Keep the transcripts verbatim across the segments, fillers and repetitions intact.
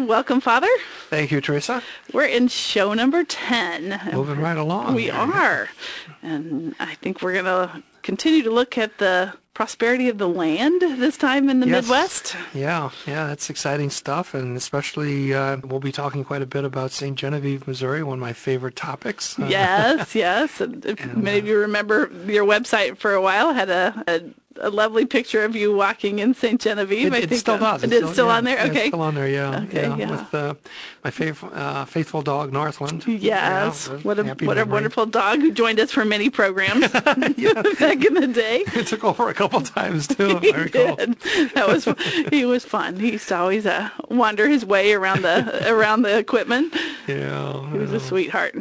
Welcome, Father. Thank you, Teresa. We're in show number ten. Moving right along. We are. And I think we're going to continue to look at the prosperity of the land this time in the yes. Midwest. Yeah, yeah, that's exciting stuff. And especially uh, we'll be talking quite a bit about Saint Genevieve, Missouri, one of my favorite topics. Yes, yes. And if and, many of you remember, your website for a while had a, a a lovely picture of you walking in Saint Genevieve. It, I it think still uh, does. It is still, still yeah, on there? yeah, Okay. It's still on there, yeah. Okay, yeah, yeah. With uh, my faithful, uh, faithful dog, Northland. Yes. Yeah, what a happy what a memory. wonderful dog who joined us for many programs back in the day. It took over a couple times, too, if He I recall. did. That was, he was fun. He used to always uh, wander his way around the around the equipment. Yeah. He was yeah. a sweetheart.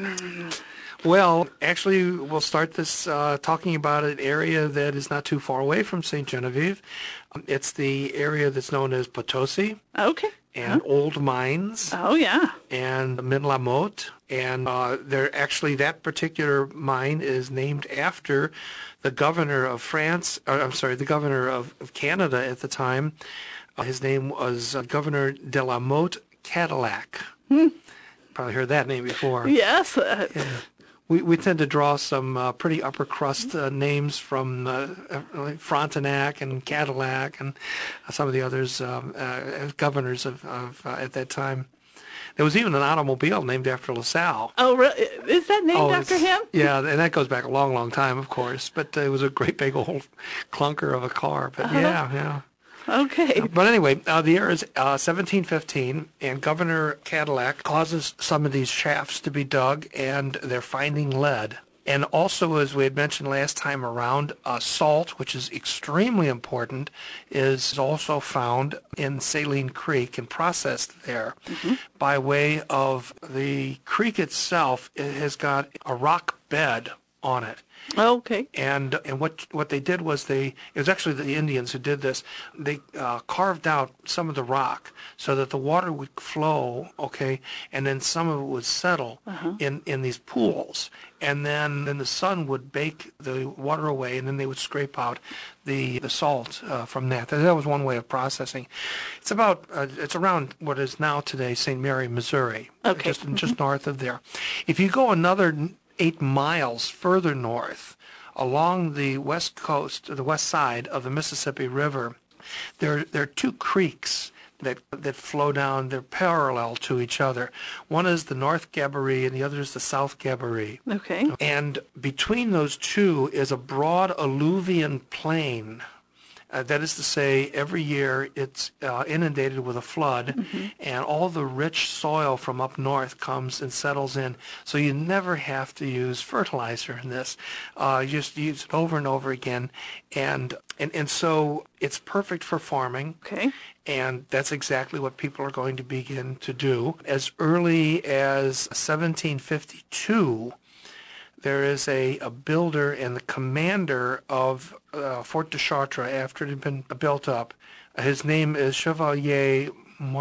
Well, actually, we'll start this uh, talking about an area that is not too far away from Saint Genevieve. Um, it's the area that's known as Potosi Okay. and Huh? Old Mines Oh, yeah. and Midlamote. And uh, they're actually, that particular mine is named after the governor of France, or, I'm sorry, the governor of, of Canada at the time. Uh, his name was uh, Governor de la Motte Cadillac. Hmm. Probably heard that name before. Yes. Uh, Yeah. We we tend to draw some uh, pretty upper crust uh, names from uh, like Frontenac and Cadillac and some of the others um, uh, as governors of, of uh, at that time. There was even an automobile named after LaSalle. Oh, really? Is that named Oh, after it's- him? Yeah, and that goes back a long, long time, of course. But uh, it was a great big old clunker of a car. But Uh-huh. yeah, yeah. Okay. But anyway, uh, the year is uh, seventeen fifteen, and Governor Cadillac causes some of these shafts to be dug, and they're finding lead. And also, as we had mentioned last time around, uh, salt, which is extremely important, is also found in Saline Creek and processed there Mm-hmm. by way of the creek itself. It has got a rock bed on it. Okay. And and what what they did was they it was actually the Indians who did this. They uh, carved out some of the rock so that the water would flow, okay, and then some of it would settle Uh-huh. in, in these pools, and then then the sun would bake the water away, and then they would scrape out the the salt uh, from that. That was one way of processing. It's about uh, it's around what is now today Saint Mary, Missouri, Okay. just just north of there. If you go another eight miles further north along the west coast, the west side of the Mississippi River, there, there are two creeks that that flow down. They're parallel to each other. One is the North Gabaree and the other is the South Gabaree. Okay. And between those two is a broad alluvian plain. Uh, that is to say, every year it's uh, inundated with a flood, Mm-hmm. and all the rich soil from up north comes and settles in. So you never have to use fertilizer in this. Uh, you just use it over and over again. And, and, and so it's perfect for farming. Okay. And that's exactly what people are going to begin to do. As early as seventeen fifty-two, there is a, a builder and the commander of uh, Fort de Chartres after it had been built up. His name is Chevalier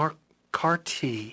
Marcarty,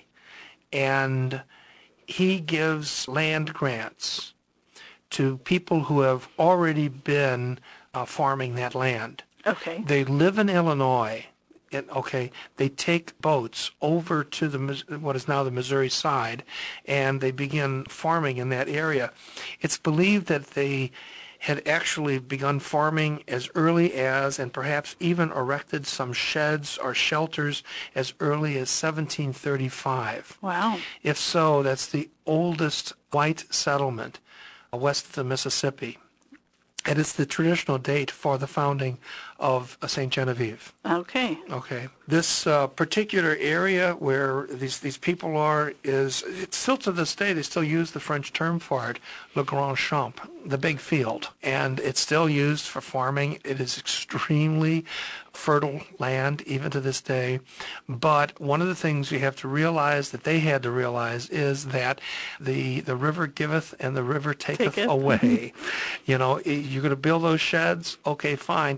and he gives land grants to people who have already been uh, farming that land. Okay. They live in Illinois. And, okay, they take boats over to the Mis- what is now the Missouri side, and they begin farming in that area. It's believed that they had actually begun farming as early as, and perhaps even erected some sheds or shelters as early as seventeen thirty-five. Wow. If so, that's the oldest white settlement uh, west of the Mississippi. And it's the traditional date for the founding of uh, Saint Genevieve. Okay. Okay. This uh, particular area where these these people are is, it's still to this day, they still use the French term for it, le grand champ, the big field. And it's still used for farming. It is extremely fertile land, even to this day. But one of the things you have to realize, that they had to realize, is that the the river giveth and the river taketh, Taketh. away. You know, you're going to build those sheds, okay, fine, comes that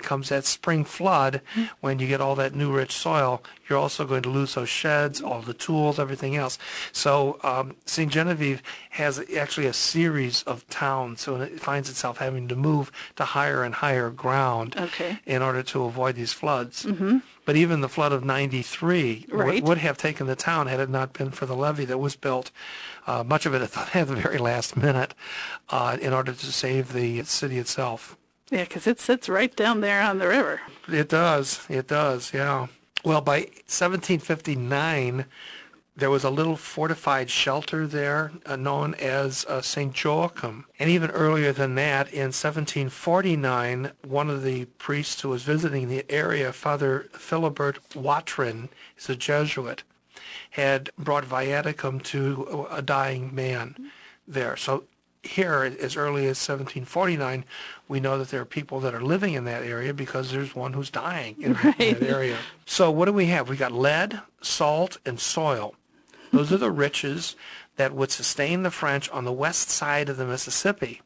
spring flood, when you get all that new rich soil, you're also going to lose those sheds, all the tools, everything else. So um, Saint Genevieve has actually a series of towns, so it finds itself having to move to higher and higher ground Okay. in order to avoid these floods. Mm-hmm. But even the flood of ninety-three Right. would, would have taken the town had it not been for the levee that was built, uh, much of it at the very last minute, uh, in order to save the city itself. Yeah, because it sits right down there on the river. It does. It does, yeah. Well, by seventeen fifty-nine, there was a little fortified shelter there uh, known as uh, Saint Joachim. And even earlier than that, in seventeen forty-nine, one of the priests who was visiting the area, Father Philibert Watrin, is a Jesuit, had brought viaticum to a dying man there. So here, as early as seventeen forty-nine, we know that there are people that are living in that area because there's one who's dying in Right. that area. So what do we have? We got lead, salt, and soil. Those are the riches that would sustain the French on the west side of the Mississippi.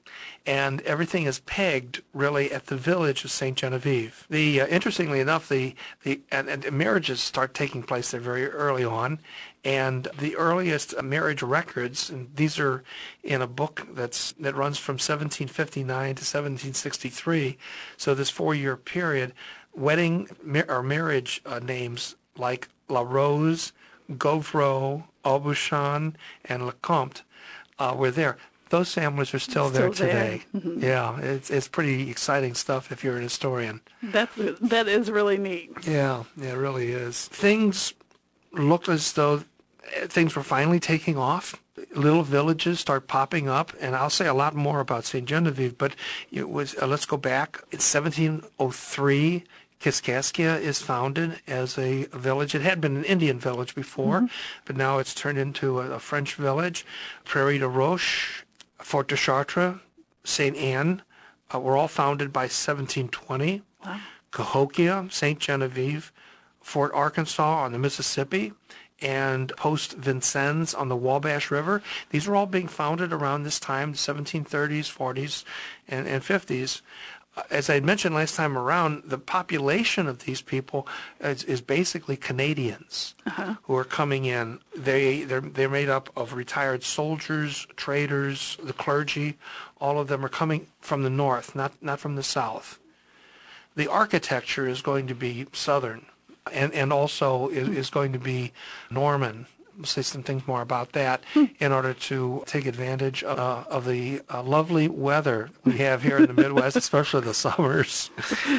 And everything is pegged really at the village of Saint Genevieve. The uh, interestingly enough, the the and, and marriages start taking place there very early on, and the earliest marriage records, and these are in a book that's that runs from seventeen fifty-nine to seventeen sixty-three. So this four-year period, wedding mar- or marriage uh, names like La Rose, Gauvreau, Aubuchon, and Lecomte uh, were there. Those families are still, Still there today. there. Mm-hmm. Yeah, it's it's pretty exciting stuff if you're an historian. That's that is really neat. Yeah, yeah, it really is. Things looked as though things were finally taking off. Little villages start popping up, and I'll say a lot more about Saint Genevieve, but it was uh, let's go back. It's seventeen oh three. Kaskaskia is founded as a village. It had been an Indian village before, mm-hmm. but now it's turned into a, a French village. Prairie de Roche, Fort de Chartres, Saint Anne uh, were all founded by seventeen twenty. Wow. Cahokia, Saint Genevieve, Fort Arkansas on the Mississippi, and Post Vincennes on the Wabash River. These were all being founded around this time, seventeen thirties, forties, and, and fifties. As I had mentioned last time around, the population of these people is, is basically Canadians uh-huh. who are coming in. They, they're, they're made up of retired soldiers, traders, the clergy. All of them are coming from the north, not, not from the south. The architecture is going to be southern and, and also is, is going to be Norman. We'll say some things more about that in order to take advantage of, uh, of the uh, lovely weather we have here in the Midwest, especially the summers.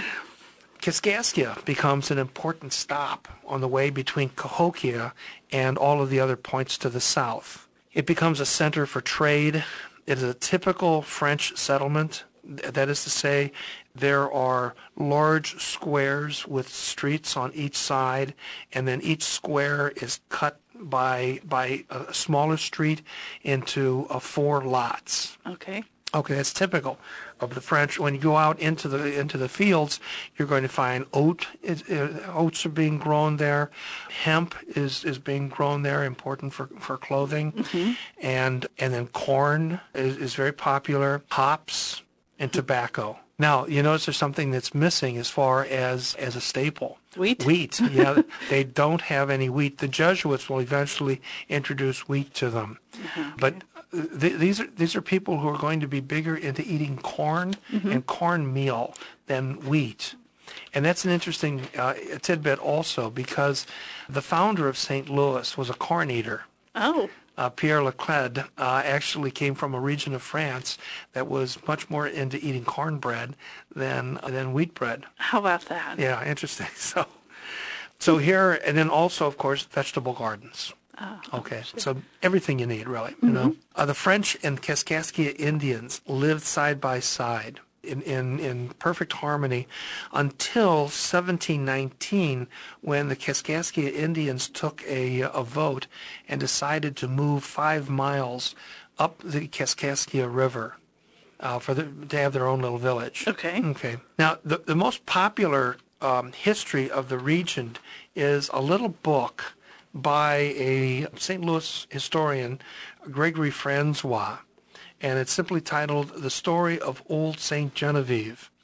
Kaskaskia becomes an important stop on the way between Cahokia and all of the other points to the south. It becomes a center for trade. It is a typical French settlement. That is to say, there are large squares with streets on each side, and then each square is cut by by a smaller street into uh, four lots. Okay. Okay, that's typical of the French. When you go out into the into the fields, you're going to find oat. It, it, oats are being grown there. Hemp is, is being grown there, important for, for clothing. Mm-hmm. And and then corn is, is very popular. Hops and tobacco. Now, you notice there's something that's missing as far as, as a staple. Wheat? Wheat, yeah. They don't have any wheat. The Jesuits will eventually introduce wheat to them. Uh-huh, okay. But th- these are these are people who are going to be bigger into eating corn mm-hmm. and cornmeal than wheat. And that's an interesting uh, tidbit also, because the founder of Saint Louis was a corn eater. Oh. Uh, Pierre Leclerc uh, actually came from a region of France that was much more into eating cornbread than than wheat bread. How about that? Yeah, interesting. So, so here, and then also, of course, vegetable gardens. Oh, okay, sure. So everything you need, really. You mm-hmm. know, uh, the French and Kaskaskia Indians lived side by side in, in, in perfect harmony until seventeen nineteen, when the Kaskaskia Indians took a, a vote and decided to move five miles up the Kaskaskia River uh, for the, to have their own little village. Okay. Okay. Now, the, the most popular um, history of the region is a little book by a Saint Louis historian, Gregory Francois. And it's simply titled The Story of Old Saint Genevieve.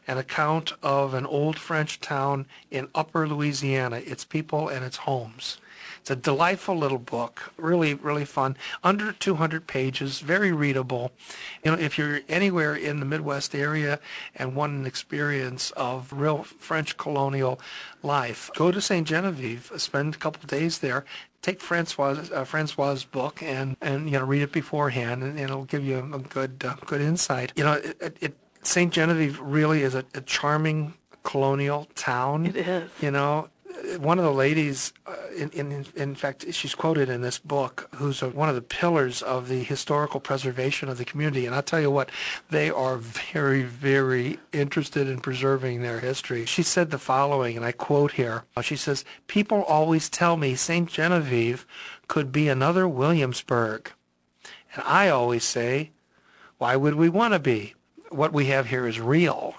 an account of an old French town in upper Louisiana, its people and its homes. It's a delightful little book, really, really fun. Under two hundred pages, very readable. You know, if you're anywhere in the Midwest area and want an experience of real French colonial life, go to Saint Genevieve, spend a couple of days there. Take Francois, uh, Francois' book and, and you know read it beforehand, and, and it'll give you a, a good uh, good insight. You know, it, it, Saint Genevieve really is a, a charming colonial town. It is. You know, one of the ladies, uh, in, in in fact, she's quoted in this book, who's a, one of the pillars of the historical preservation of the community. And I'll tell you what, they are very, very interested in preserving their history. She said the following, and I quote here. She says, "People always tell me Saint Genevieve could be another Williamsburg. And I always say, why would we want to be? What we have here is real."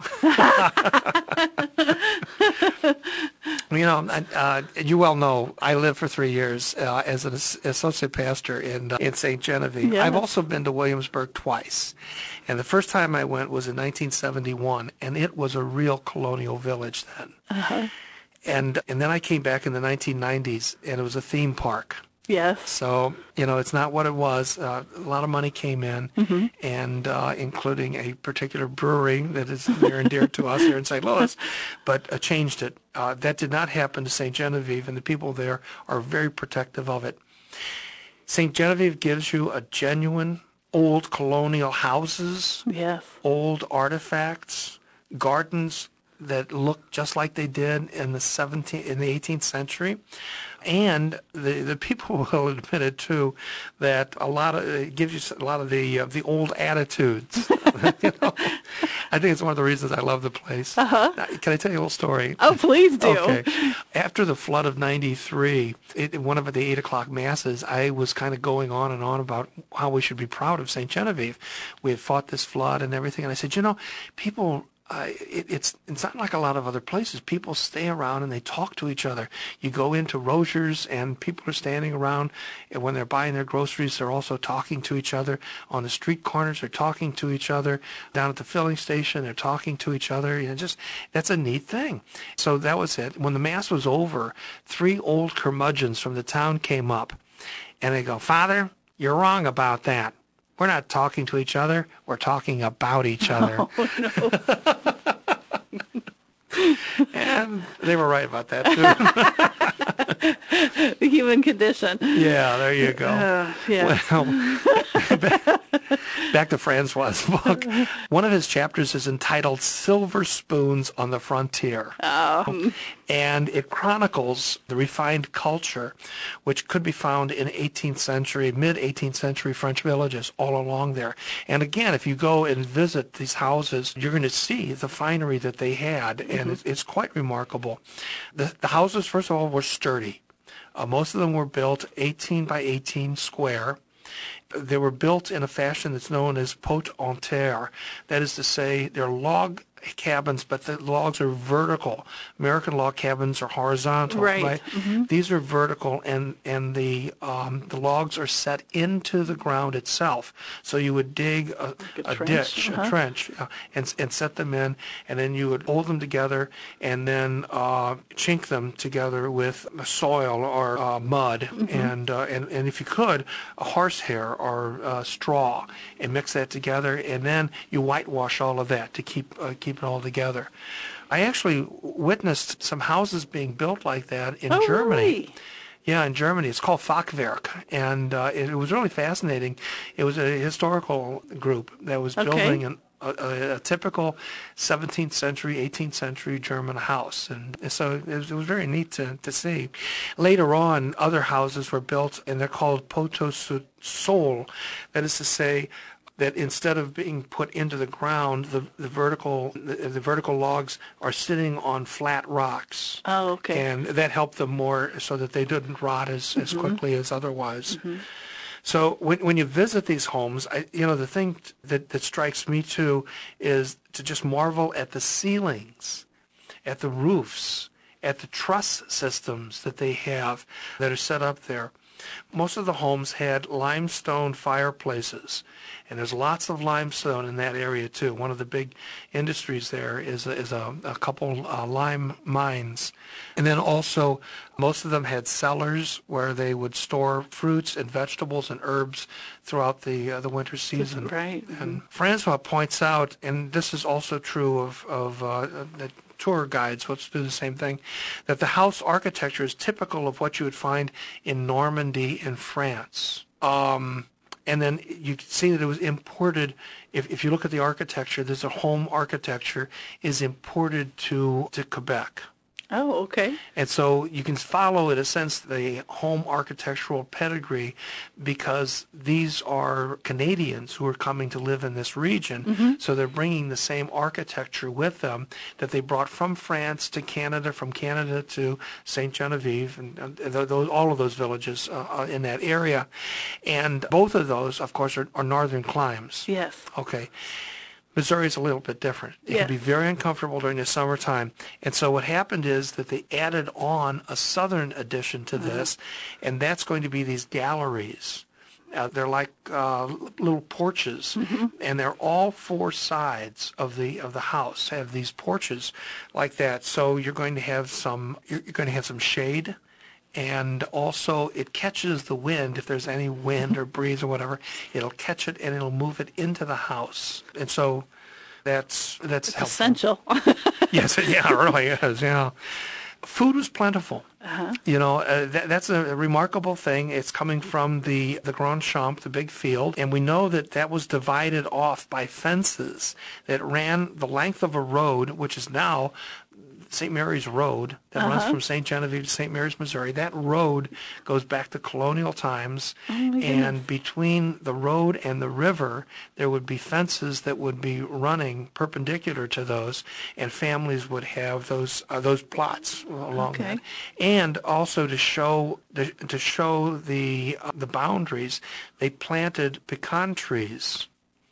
You know, uh, you well know I lived for three years uh, as an associate pastor in uh, in Saint Genevieve. Yes. I've also been to Williamsburg twice, and the first time I went was in nineteen seventy-one, and it was a real colonial village then. Uh-huh. And and then I came back in the nineteen nineties, and it was a theme park. Yes. So, you know, it's not what it was. Uh, a lot of money came in, mm-hmm. and uh, including a particular brewery that is near and dear to us here in Saint Louis, but uh, changed it. Uh, that did not happen to Saint Genevieve, and the people there are very protective of it. Saint Genevieve gives you a genuine old colonial houses, Yes. old artifacts, gardens that look just like they did in the seventeenth, in the eighteenth century. And the the people will admit it too, that a lot of it gives you a lot of the uh, the old attitudes. You know? I think it's one of the reasons I love the place. Uh-huh. Now, can I tell you a little story? Oh, please do. Okay. After the flood of ninety-three, it, one of the eight o'clock masses, I was kind of going on and on about how we should be proud of Saint Genevieve. We had fought this flood and everything, and I said, you know, people. Uh, it, it's it's not like a lot of other places. People stay around and they talk to each other. You go into Rogers and people are standing around, and when they're buying their groceries, they're also talking to each other. On the street corners, they're talking to each other. Down at the filling station, they're talking to each other. You know, just that's a neat thing. So that was it. When the mass was over, three old curmudgeons from the town came up, and they go, "Father, you're wrong about that. We're not talking to each other. We're talking about each other." Oh, no. And they were right about that, too. The human condition. Yeah, there you go. Uh, yeah. Well, back, back to Francois' book. One of his chapters is entitled Silver Spoons on the Frontier. Um, And it chronicles the refined culture which could be found in eighteenth century, mid-eighteenth century French villages all along there. And again, if you go and visit these houses, you're going to see the finery that they had, and mm-hmm. it's, it's quite remarkable. The, the houses, first of all, were sturdy. Uh, most of them were built eighteen by eighteen square. They were built in a fashion that's known as pot en terre. That is to say, they're log cabins, but the logs are vertical. American log cabins are horizontal, right? right? Mm-hmm. These are vertical, and and the um, the logs are set into the ground itself. So you would dig a, like a, a trench. ditch, Uh-huh. a trench, uh, and and set them in, and then you would hold them together, and then uh, chink them together with soil or uh, mud, mm-hmm. and uh, and and if you could, a horsehair or uh, straw, and mix that together, and then you whitewash all of that to keep uh, keep it all together. I actually witnessed some houses being built like that in oh, Germany. Really? Yeah, in Germany. It's called Fachwerk, and uh, it, it was really fascinating. It was a historical group that was Okay. building an, a, a, a typical seventeenth century, eighteenth century German house, and so it was, it was very neat to, to see. Later on, other houses were built, and they're called poteaux-au-sol. That is to say, that instead of being put into the ground, the, the vertical the, the vertical logs are sitting on flat rocks. Oh, okay. And that helped them more so that they didn't rot as, mm-hmm. as quickly as otherwise. Mm-hmm. So when when you visit these homes, I, you know, the thing that, that strikes me too is to just marvel at the ceilings, at the roofs, at the truss systems that they have that are set up there. Most of the homes had limestone fireplaces, and there's lots of limestone in that area too. One of the big industries there is a, is a, a couple uh, lime mines. And then also most of them had cellars where they would store fruits and vegetables and herbs throughout the uh, the winter season. Right. And Francois points out, and this is also true of, of uh, the tour guides, let's do the same thing, that the house architecture is typical of what you would find in Normandy in France. Um, and then you can see that it was imported. If, if you look at the architecture, there's a home architecture is imported to, to Quebec. Oh, okay. And so you can follow, in a sense, the home architectural pedigree because these are Canadians who are coming to live in this region. Mm-hmm. So they're bringing the same architecture with them that they brought from France to Canada, from Canada to Saint Genevieve, and, and those, all of those villages uh, in that area. And both of those, of course, are, are northern climes. Yes. Okay. Missouri is a little bit different. It yes. can be very uncomfortable during the summertime. And so what happened is that they added on a southern addition to this, mm-hmm. and that's going to be these galleries. Uh, they're like uh, little porches, mm-hmm. and they're all four sides of the of the house have these porches like that. So you're going to have some you're going to have some shade. And also, it catches the wind. If there's any wind or breeze or whatever, it'll catch it and it'll move it into the house. And so, that's that's it's helpful. Essential. Yes, yeah, it really is. Yeah, food was plentiful. Uh-huh. You know, uh, that, that's a remarkable thing. It's coming from the the Grand Champ, the big field, and we know that that was divided off by fences that ran the length of a road, which is now Saint Mary's Road that uh-huh. runs from Saint Genevieve to Saint Mary's, Missouri. That road goes back to colonial times, oh and between the road and the river, there would be fences that would be running perpendicular to those, and families would have those uh, those plots along okay. that. And also to show the, to show the uh, the boundaries, they planted pecan trees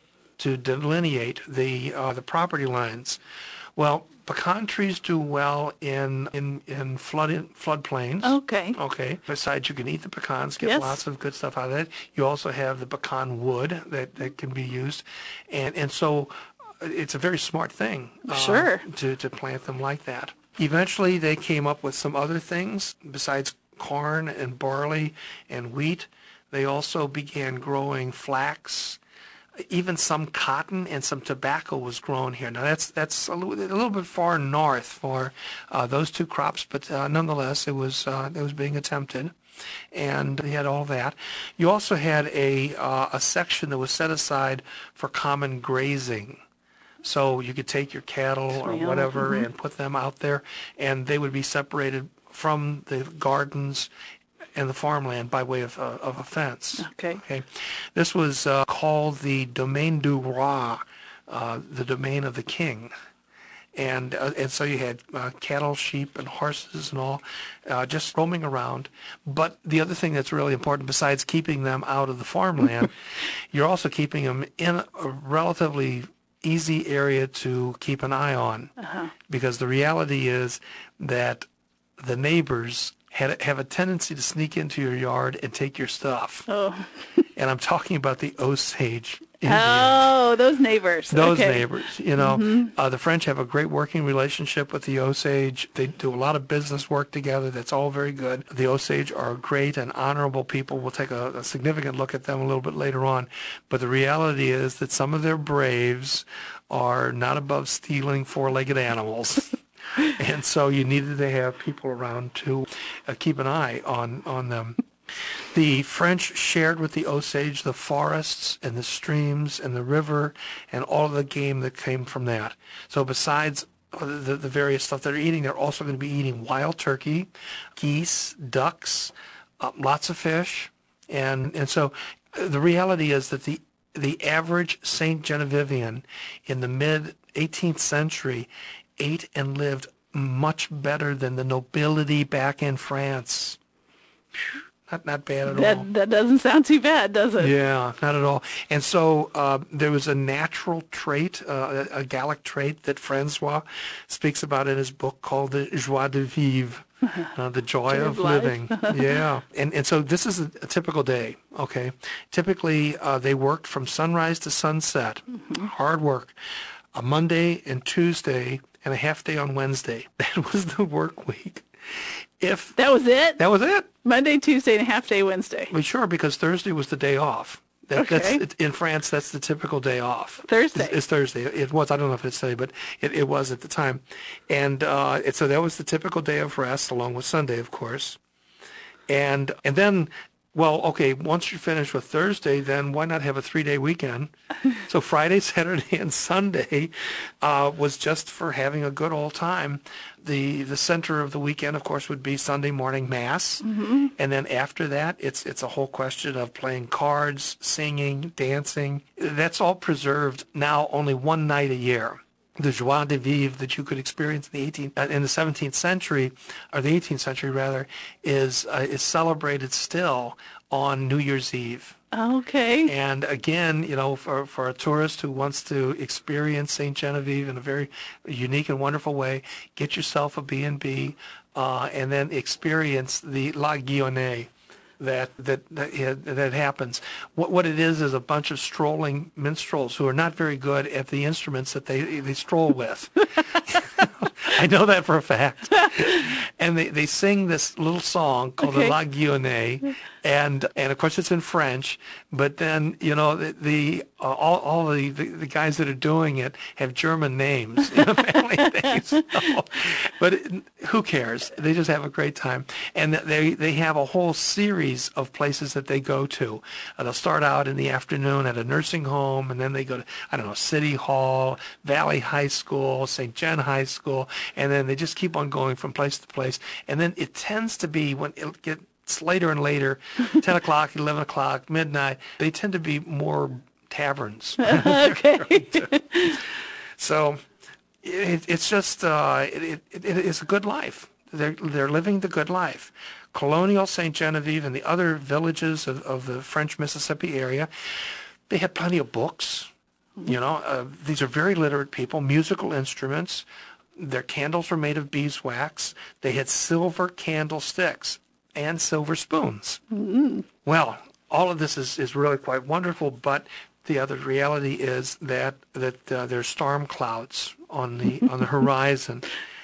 to delineate the uh, the property lines. Well, pecan trees do well in in in flood in, floodplains. Okay. Okay. Besides, you can eat the pecans, get yes. lots of good stuff out of it. You also have the pecan wood that, that can be used, and and so it's a very smart thing. Uh, sure. To to plant them like that. Eventually, they came up with some other things besides corn and barley and wheat. They also began growing flax. Even some cotton and some tobacco was grown here. Now that's that's a little, a little bit far north for uh, those two crops, but uh, nonetheless, it was uh, it was being attempted, and they had all that. You also had a uh, a section that was set aside for common grazing. So you could take your cattle or whatever mm-hmm. and put them out there, and they would be separated from the gardens and the farmland by way of, uh, of a fence. Okay. Okay. This was uh, called the Domaine du Roi, uh, the domain of the king. And uh, and so you had uh, cattle, sheep, and horses and all uh, just roaming around. But the other thing that's really important, besides keeping them out of the farmland, you're also keeping them in a relatively easy area to keep an eye on. Uh-huh. Because the reality is that the neighbors had, have a tendency to sneak into your yard and take your stuff. Oh. And I'm talking about the Osage Indians. Oh, those neighbors. Those okay. neighbors, you know. Mm-hmm. Uh, the French have a great working relationship with the Osage. They do a lot of business work together. That's all very good. The Osage are great and honorable people. We'll take a, a significant look at them a little bit later on. But the reality is that some of their braves are not above stealing four-legged animals. And so you needed to have people around to uh, keep an eye on, on them. The French shared with the Osage the forests and the streams and the river and all of the game that came from that. So besides the, the various stuff they're eating, they're also going to be eating wild turkey, geese, ducks, uh, lots of fish. And, and so the reality is that the the average Saint Genevieve in the mid-eighteenth century ate and lived much better than the nobility back in France. Not, not bad at all. That that doesn't sound too bad, does it? Yeah, not at all. And so uh, there was a natural trait, uh, a, a Gallic trait that Francois speaks about in his book called the joie de vivre, uh, the joy, Joy of of life. living. Yeah. And and so this is a, a typical day, okay? Typically, uh, they worked from sunrise to sunset, mm-hmm. hard work, a Monday and Tuesday and a half day on Wednesday. That was the work week. If That was it? That was it. Monday, Tuesday, and a half day Wednesday. Well, sure, because Thursday was the day off. That, Okay. That's, in France, that's the typical day off. Thursday. It's, it's Thursday. It was. I don't know if it's today, but it, it was at the time. And uh, it, so that was the typical day of rest, along with Sunday, of course. And and then, well, okay, once you're finished with Thursday, then why not have a three-day weekend? So Friday, Saturday, and Sunday uh, was just for having a good old time. The the center of the weekend, of course, would be Sunday morning mass, mm-hmm. and then after that, it's it's a whole question of playing cards, singing, dancing. That's all preserved now only one night a year. The joie de vivre that you could experience in the eighteenth, uh, in the seventeenth century, or the eighteenth century rather, is uh, is celebrated still on New Year's Eve. Okay. And again, you know, for, for a tourist who wants to experience Saint Genevieve in a very unique and wonderful way, get yourself a B and B uh, and then experience the La Guillonnée that that that, that happens. What what it is is a bunch of strolling minstrels who are not very good at the instruments that they they stroll with. I know that for a fact. And they, they sing this little song called Okay. the La Guillonnée, and and of course it's in French. But then you know the, the uh, all all the, the the guys that are doing it have German names, you know, family names. So, but it, who cares? They just have a great time, and they they have a whole series of places that they go to. Uh, they'll start out in the afternoon at a nursing home, and then they go to I don't know City Hall, Valley High School, Saint John High School, and then they just keep on going from place to place. And then it tends to be when it gets later and later, ten o'clock, eleven o'clock, midnight, they tend to be more taverns. Okay. So it, it's just, uh, it, it, it is a good life. They're, they're living the good life. Colonial Saint Genevieve and the other villages of, of the French Mississippi area, they had plenty of books. You know, uh, these are very literate people, musical instruments. Their candles were made of beeswax. They had silver candlesticks and silver spoons. Mm-hmm. Well, all of this is, is really quite wonderful, but the other reality is that that uh, there's storm clouds on the on the horizon,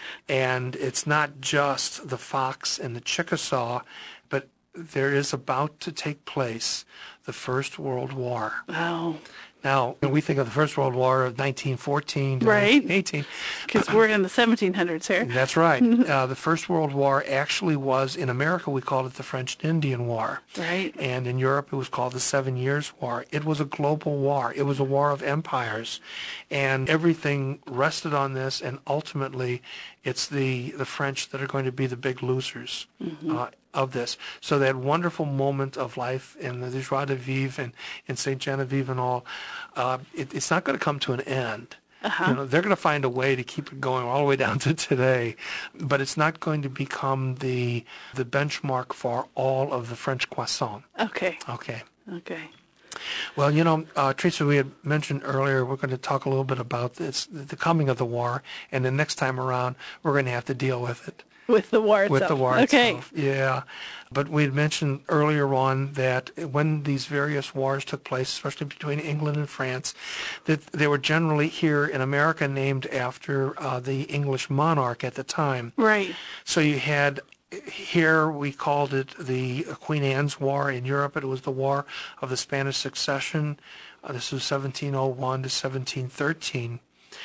and it's not just the Fox and the Chickasaw, but there is about to take place the First World War. Wow. Now, when we think of the First World War of nineteen fourteen to Right. nineteen eighteen. Because we're in the seventeen hundreds here. That's right. Uh, the First World War actually was, in America, we called it the French and Indian War. Right. And in Europe, it was called the Seven Years' War. It was a global war. It was a war of empires. And everything rested on this, and ultimately, it's the, the French that are going to be the big losers mm-hmm. uh, of this. So that wonderful moment of life in the joie de vivre and in Saint Genevieve and all, uh, it, it's not going to come to an end. Uh-huh. You know, they're going to find a way to keep it going all the way down to today, but it's not going to become the the benchmark for all of the French croissant. Okay. Okay. Okay. Well, you know, uh, Teresa, we had mentioned earlier we're going to talk a little bit about this, the coming of the war, and the next time around we're going to have to deal with it. With the war itself. With the war okay. itself, yeah. But we had mentioned earlier on that when these various wars took place, especially between England and France, that they were generally here in America named after uh, the English monarch at the time. Right. So you had, here we called it the Queen Anne's War. In Europe it was the War of the Spanish Succession. Uh, this was seventeen oh one to seventeen thirteen.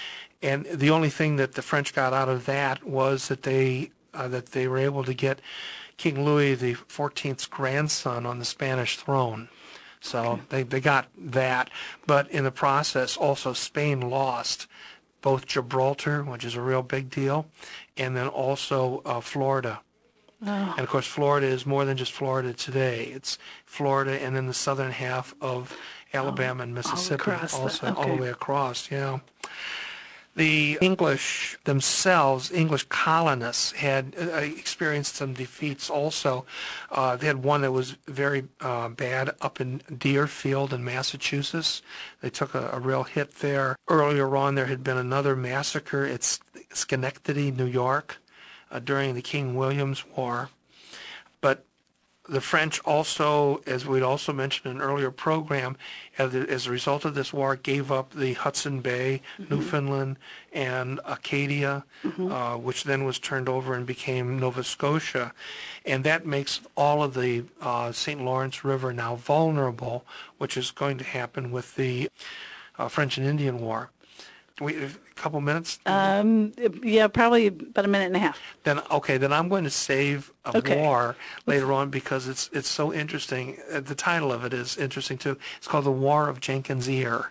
And the only thing that the French got out of that was that they Uh, that they were able to get King Louis the fourteenth's grandson on the Spanish throne. So okay. they, they got that. But in the process, also Spain lost both Gibraltar, which is a real big deal, and then also uh, Florida. Oh. And, of course, Florida is more than just Florida today. It's Florida and then the southern half of Alabama oh, and Mississippi all also, the, okay. all the way across, yeah. The English themselves, English colonists, had uh, experienced some defeats also. Uh, they had one that was very uh, bad up in Deerfield in Massachusetts. They took a, a real hit there. Earlier on, there had been another massacre at Schenectady, New York, uh, during the King William's War. But the French also, as we'd also mentioned in an earlier program, as a, as a result of this war, gave up the Hudson Bay, mm-hmm. Newfoundland, and Acadia, mm-hmm. uh, which then was turned over and became Nova Scotia. And that makes all of the uh, Saint Lawrence River now vulnerable, which is going to happen with the uh, French and Indian War. We, a couple minutes? Um, yeah, probably about a minute and a half. Then okay, then I'm going to save a okay. war later on because it's it's so interesting. Uh, the title of it is interesting too. It's called The War of Jenkins' Ear.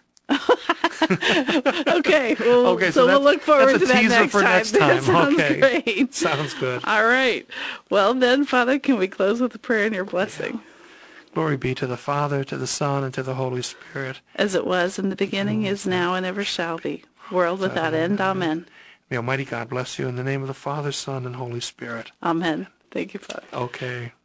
okay, well, okay, so, so we'll look forward to that next for time. next time. That sounds okay, great. Sounds good. All right. Well, then, Father, can we close with a prayer and your blessing? Yeah. Glory be to the Father, to the Son, and to the Holy Spirit. As it was in the beginning, is now, and ever shall be. World without end. Amen. May Almighty God bless you in the name of the Father, Son, and Holy Spirit. Amen. Thank you, Father. Okay.